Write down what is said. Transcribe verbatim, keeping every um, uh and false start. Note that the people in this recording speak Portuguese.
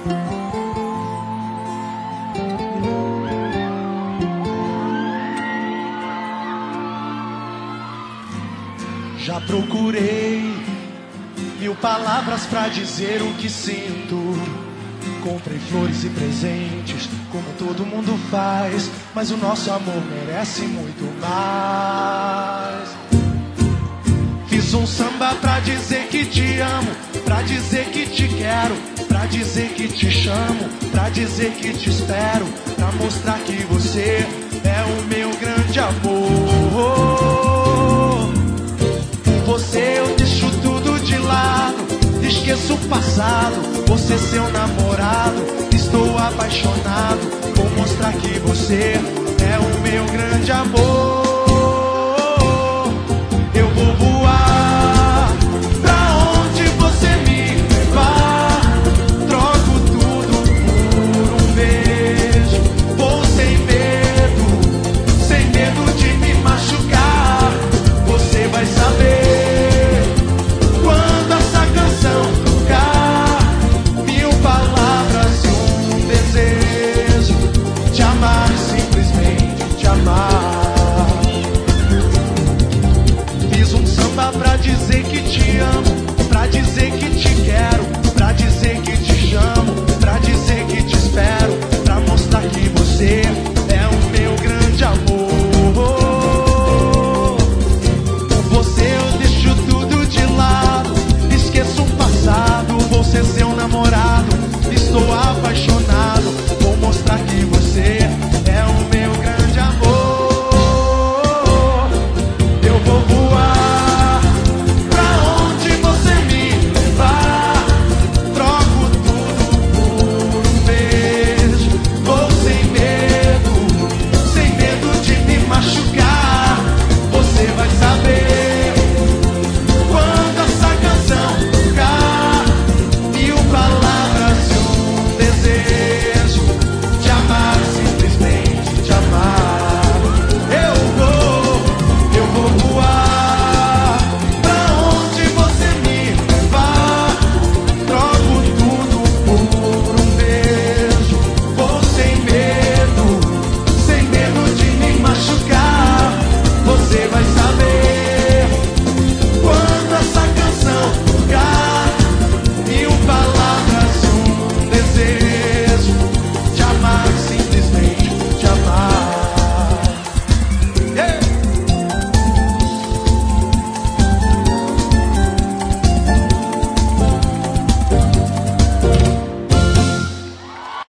Já procurei mil palavras pra dizer o que sinto. Comprei flores e presentes, como todo mundo faz, mas o nosso amor merece muito mais. Fiz um samba pra dizer que te amo, pra dizer que te quero, pra dizer que te chamo, pra dizer que te espero, pra mostrar que você é o meu grande amor. Você eu deixo tudo de lado, esqueço o passado, você seu namorado, estou apaixonado, vou mostrar que você é o meu grande amor. Eu vou voar pra onde você me levar, troco tudo por um beijo, vou sem medo, sem medo de me machucar, você vai saber. Pra dizer que te amo, pra dizer que te quero, pra dizer que te chamo, pra dizer que te espero, pra mostrar que você é o meu grande amor. Por você eu deixo tudo de lado, esqueço o passado, vou ser seu namorado, estou a